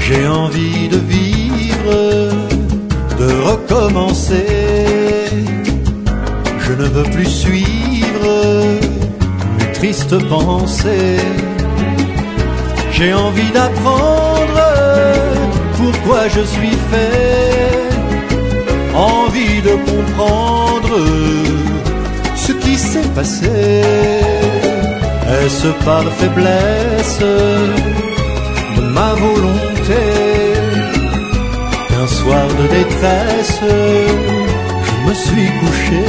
J'ai envie de vivre, de recommencer. Je ne veux plus suivre mes tristes pensées. J'ai envie d'apprendre pourquoi je suis fait. Envie de comprendre ce qui s'est passé. Est-ce par faiblesse de ma volonté qu'un soir de détresse je me suis couché?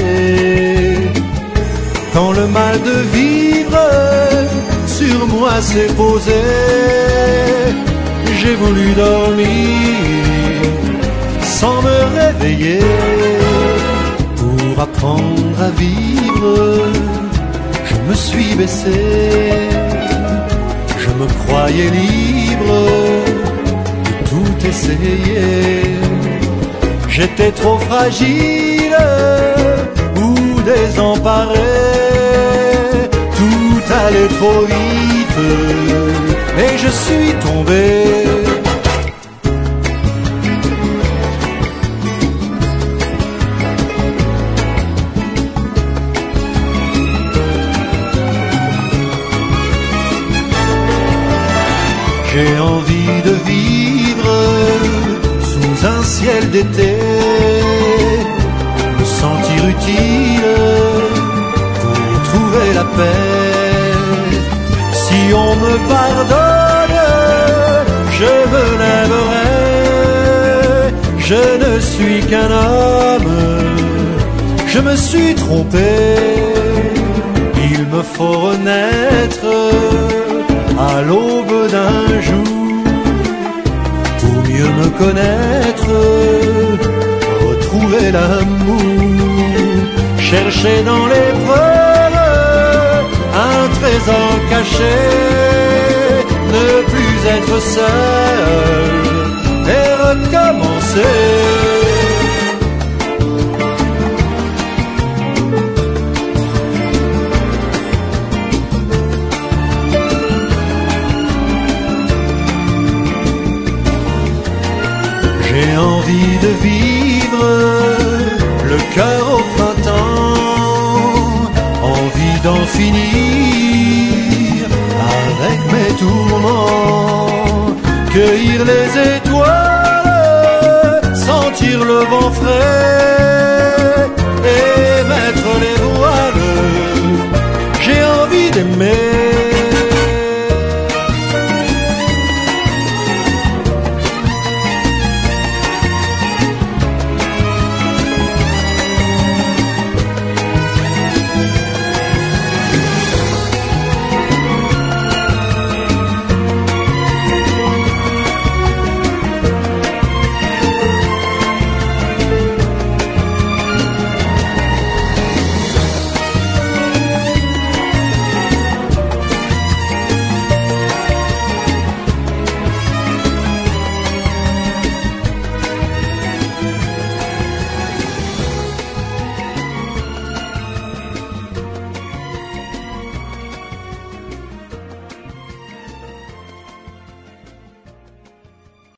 Quand le mal de vivre sur moi s'est posé, j'ai voulu dormir sans me réveiller. Pour apprendre à vivre, je me suis baissé. Je me croyais libre de tout essayer. J'étais trop fragile ou désemparé. Tout allait trop vite et je suis tombé. J'ai envie de vivre sous un ciel d'été, me sentir utile pour trouver la paix. Si on me pardonne, je me lèverai. Je ne suis qu'un homme, je me suis trompé. Il me faut renaître à l'aube d'un jour, pour mieux me connaître, retrouver l'amour, chercher dans l'épreuve un trésor caché, ne plus être seul et recommencer. J'ai envie de vivre le cœur au printemps, envie d'en finir avec mes tourments, cueillir les étoiles, sentir le vent frais,